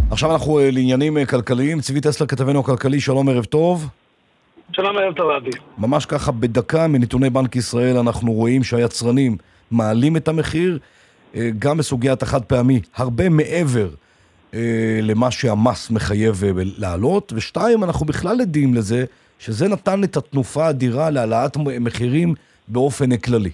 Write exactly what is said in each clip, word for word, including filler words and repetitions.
עכשיו אנחנו לעניינים כלכליים. צבי טסלר, כתבנו הכלכלי, שלום, ערב טוב. שלום, ערב טוב, אבי. ממש ככה בדקה מנתוני בנק ישראל אנחנו רואים שהיצרנים מעלים את המחיר, גם בסוגיית החד פעמי, הרבה מעבר למה שהמס מחייב לעלות, ושתיים, אנחנו בכלל עדים לזה שזה נתן את התנופה האדירה להעלאת מחירים באופן כללי.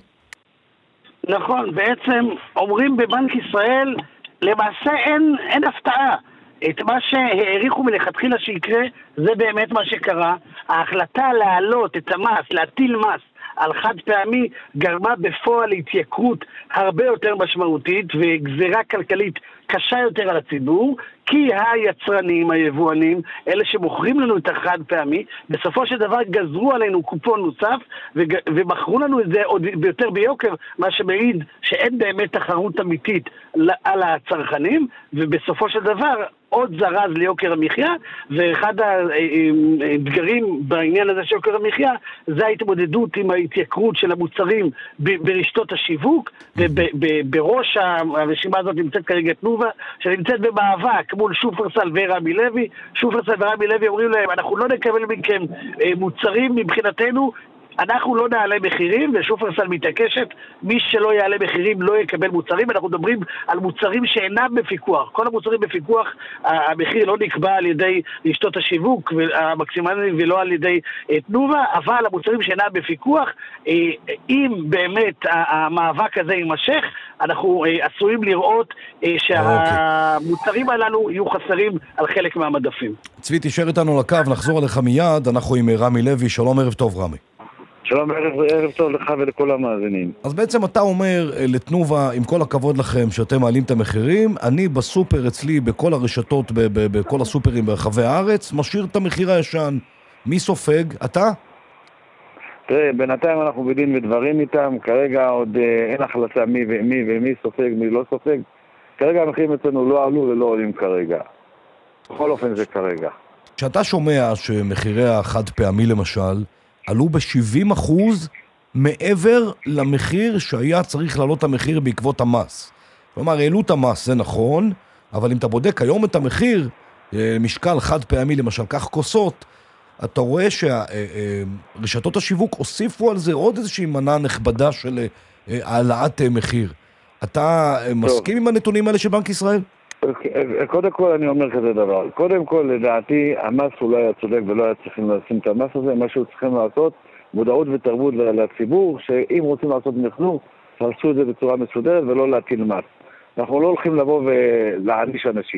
נכון, בעצם אומרים בבנק ישראל, למעשה אין, אין הפתעה. את מה שהעריכו מלכתחילה שיקרה, זה באמת מה שקרה. ההחלטה להעלות את המס, להטיל מס על חד פעמי, גרמה בפועל התייקרות הרבה יותר משמעותית וגזירה כלכלית קשה יותר על הציבור, כי היצרנים, היבואנים, אלה שמוכרים לנו את החד פעמי, בסופו של דבר גזרו עלינו קופון נוסף ומכרו לנו את זה עוד ביותר ביוקר, מה שמעיד שאין באמת תחרות אמיתית על הצרכנים, ובסופו של דבר עוד זרז ליוקר המחיה. ואחד האתגרים בעניין הזה של יוקר המחיה זה ההתמודדות עם ההתייקרות של המוצרים ברשתות השיווק, ובראש הרשימה הזאת נמצאת כרגע תנובה, שנמצאת במאבק מול שופרסל ורמי לוי. שופרסל ורמי לוי אומרים להם, אנחנו לא נקבל מכם מוצרים, מבחינתנו אנחנו לא נעלה מחירים, ושופרסל מתעקשת, מי שלא יעלה מחירים לא יקבל מוצרים. אנחנו מדברים על מוצרים שאינם בפיקוח. כל המוצרים בפיקוח, המחיר לא נקבע על ידי רשתות השיווק המקסימלי ולא על ידי תנובה, אבל המוצרים שאינם בפיקוח, אם באמת המאבק הזה יימשך, אנחנו עשויים לראות שהמוצרים הללו יהיו חסרים על חלק מהמדפים. צבי, תישאר איתנו לקו, נחזור עליך מיד. אנחנו עם רמי לוי. שלום, ערב טוב רמי. שלום, ערב, ערב טוב לך ולכל המאזינים. אז בעצם אתה אומר לתנובה, עם כל הכבוד לכם שאתם מעלים את המחירים, אני בסופר אצלי, בכל הרשתות, ב- ב- בכל הסופרים ברחבי הארץ, משאיר את המחיר הישן. מי סופג? אתה? תראה, בינתיים אנחנו בדין ודברים איתם, כרגע עוד אה, אין החלטה מי ומי ומי סופג, מי לא סופג. כרגע המחירים אצלנו לא עלו ולא עולים כרגע. בכל אופן זה כרגע. כשאתה שומע שמחירי החד פעמי למשל, עלו ב-שבעים אחוז מעבר למחיר שהיה צריך לעלות את המחיר בעקבות המס. כלומר, העלו את המס, זה נכון, אבל אם אתה בודק היום את המחיר, משקל חד פעמי, למשל, כך כוסות, אתה רואה שרשתות השיווק הוסיפו על זה עוד איזושהי מנה נכבדה של העלאת מחיר. אתה מסכים עם הנתונים האלה של בנק ישראל? קודם כל אני אומר כזה דבר, קודם כל לדעתי המס הוא לא היה צודק ולא היה צריכים לשים את המס הזה. מה שהוא צריכים לעשות, מודעות ותרבות לציבור, שאם רוצים לעשות מחזור, תעשו את זה בצורה מסודרת ולא להטיל מס. אנחנו לא הולכים לבוא ולהעניש אנשים.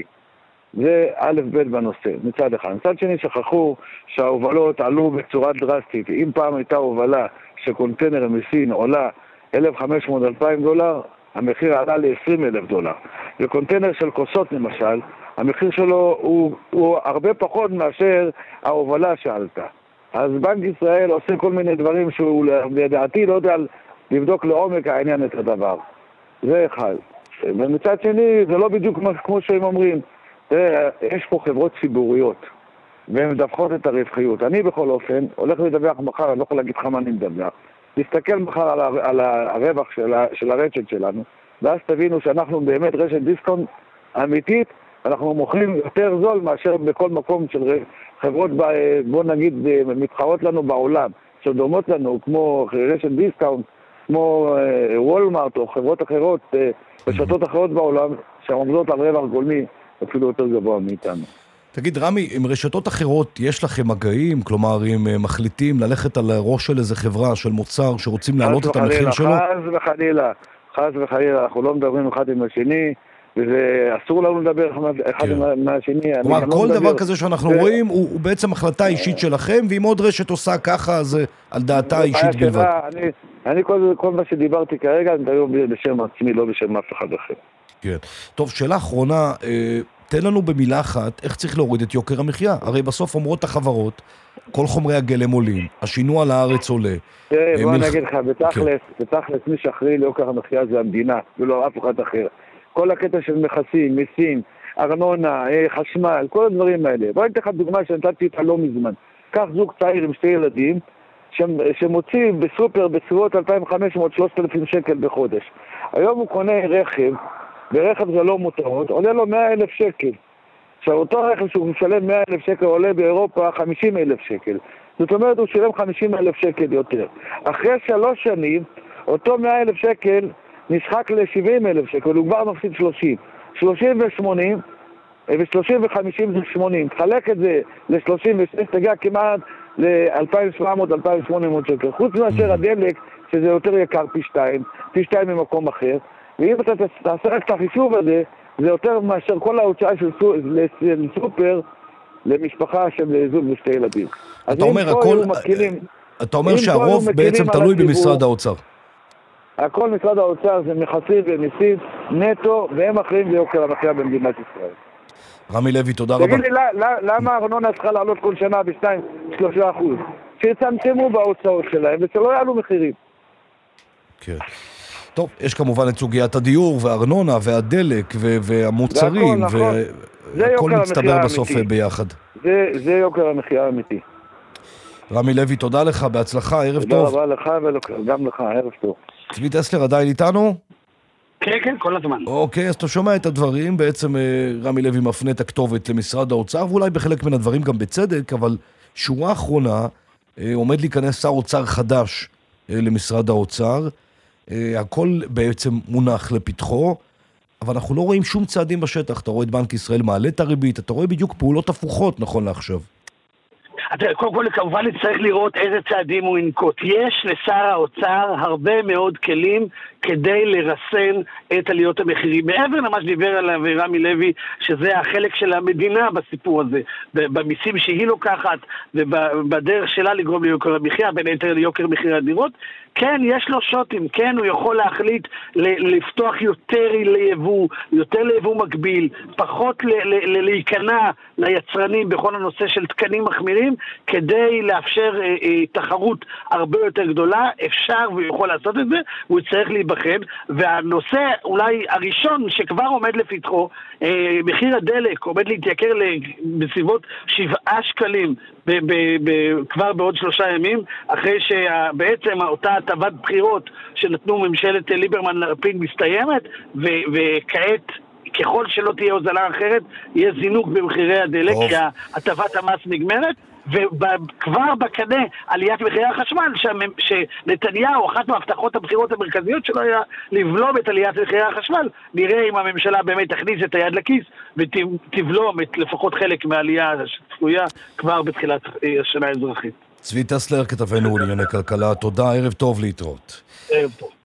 זה א' ב' בנושא, מצד אחד. מצד שני, שכחו שההובלות עלו בצורה דרסטית. אם פעם הייתה הובלה שקונטיינר מסין עולה אלף וחמש מאות עד אלפיים דולר, המחיר עלה ל-עשרים אלף דולר. וקונטיינר של כוסות למשל, המחיר שלו הוא, הוא הרבה פחות מאשר ההובלה שעלתה. אז בנק ישראל עושה כל מיני דברים שהוא לדעתי לא יודע לבדוק לעומק העניין את הדבר. זה אחד. ומצד שני, זה לא בדיוק כמו שהם אומרים. תראה, יש פה חברות ציבוריות, והן מדווחות את הרווחיות. אני בכל אופן הולך לדווח מחר, אני לא יכול להגיד לך מה אני מדווח. תסתכל מחר על, הר... על הרווח של, ה... של הרשת שלנו, ואז תבינו שאנחנו באמת רשת דיסקאונט אמיתית, אנחנו מוכרים יותר זול מאשר בכל מקום של חברות, בוא נגיד, מתחרות לנו בעולם, שדומות לנו, כמו רשת דיסקאונט, כמו וולמארט או חברות אחרות, רשתות אחרות בעולם, שעומדות על רווח גולמי אפילו יותר גבוה מאיתנו. תגיד רמי, עם רשתות אחרות יש לכם מגעים? כלומר, אם מחליטים ללכת על ראש של איזה חברה, של מוצר, שרוצים להעלות את המחיר שלו? חס וחלילה, חס וחלילה, אנחנו לא מדברים אחד עם השני, וזה אסור לנו לדבר אחד עם השני. כלומר, כל דבר כזה שאנחנו רואים הוא בעצם החלטה אישית שלכם, ואם עוד רשת עושה ככה, זה על דעתה אישית בלבד. אני כל מה שדיברתי כרגע, אני מדבר בשם עצמי, לא בשם אף אחד אחר. כן. טוב, שאלה אחרונה, תן לנו במילה אחת, איך צריך להוריד את יוקר המחיה? הרי בסוף אומרות החברות, כל חומרי הגלם עולים, השינוע לארץ עולה. תראה, בוא נגיד לך, בתכלס, בתכלס מי שאחראי ליוקר המחיה זה המדינה, ולא אף אחד אחר. כל הקטע של מכסים, מיסים, ארנונה, חשמל, כל הדברים האלה. בוא ניתן לך דוגמה שנתתי איתה לא מזמן. כך זוג צעיר עם שתי ילדים, שמוציא בסופר בסביבות אלפיים וחמש מאות עד שלושת אלפים שקל בחודש. היום הוא קונה רכב, ורכב זה לא מותרות, עולה לו מאה אלף שקל. עכשיו, אותו רכב שהוא משלם מאה אלף שקל עולה באירופה חמישים אלף שקל. זאת אומרת, הוא שילם חמישים אלף שקל יותר. אחרי שלוש שנים, אותו מאה אלף שקל נשחק ל-שבעים אלף שקל, הוא כבר מפסיד שלושים. שלושים ו-שמונים, ו-שלושים ו-חמישים זה שמונים. תחלק את זה ל-שלושים ושש, תגיע כמעט ל-אלפיים שבע מאות עד אלפיים שמונה מאות שקל. חוץ מאשר הדלק, שזה יותר יקר פי שתיים, פי שתיים ממקום אחר. ואם אתה תעשה רק את החישוב הזה, זה יותר מאשר כל ההוצאה של סופר למשפחה של זוג ושתי ילדים. אתה אומר, הכל, אתה אומר שהרוב בעצם תלוי במשרד האוצר. הכל משרד האוצר זה מכסים ומיסים נטו, והם אחרים ביוקר המחיה במדינת ישראל. רמי לוי, תודה רבה. תגיד לי, למה הארנונה צריכה לעלות כל שנה ב-שתיים שלושה אחוז? שיצמצמו בהוצאות שלהם ושלא יעלו מחירים. כן. טוב, יש כמובן את סוגיית הדיור והארנונה והדלק והמוצרים, והכל מצטבר בסוף ביחד. זה יוקר המחיה האמיתי. רמי לוי, תודה לך, בהצלחה, ערב טוב. תודה רבה לך וגם לך, ערב טוב. צבי טסלר עדיין איתנו? כן, כן, כל הזמן. אוקיי, אז אתה שומע את הדברים, בעצם רמי לוי מפנה את הכתובת למשרד האוצר, ואולי בחלק מן הדברים גם בצדק, אבל שורה אחרונה, עומד להיכנס שר אוצר חדש למשרד האוצר, הכל בעצם מונח לפתחו, אבל אנחנו לא רואים שום צעדים בשטח. אתה רואה את בנק ישראל מעלה את הריבית, אתה רואה בדיוק פעולות הפוכות נכון לעכשיו. קודם כל, כמובן צריך לראות איזה צעדים הוא ינקוט. יש לשר האוצר הרבה מאוד כלים כדי לרסן את עליות המחירים. מעבר למה שדיבר עליו רמי לוי, שזה החלק של המדינה בסיפור הזה, במיסים שהיא לוקחת ובדרך שלה לגרום ליוקר המחיה, בין היתר ליוקר מחירי הדירות, כן, יש לו שוטים, כן, הוא יכול להחליט לפתוח יותר ליבוא, יותר ליבוא מקביל, פחות להיכנע ליצרנים בכל הנושא של תקנים מחמירים, כדי לאפשר אה, אה, תחרות הרבה יותר גדולה. אפשר והוא יכול לעשות את זה, הוא צריך להיבחן, והנושא אולי הראשון שכבר עומד לפתחו, אה, מחיר הדלק עומד להתייקר בסביבות שבעה שקלים ב- ב- ב- כבר בעוד שלושה ימים, אחרי שבעצם אותה הטבת בחירות שנתנו ממשלת ליברמן לפיד מסתיימת, ו- וכעת ככל שלא תהיה הוזלה אחרת, יהיה זינוק במחירי הדלק, כי הטבת המס נגמרת, וכבר בקנה עליית מחירי החשמל, שנתניהו, אחת מהבטחות הבחירות המרכזיות שלו היה לבלום את עליית מחירי החשמל. נראה אם הממשלה באמת תכניס את היד לכיס ותבלום את לפחות חלק מהעלייה שצפויה כבר בתחילת השנה האזרחית. צבי טסלר, כתבנו לענייני כלכלה, תודה, ערב טוב, להתראות. ערב טוב.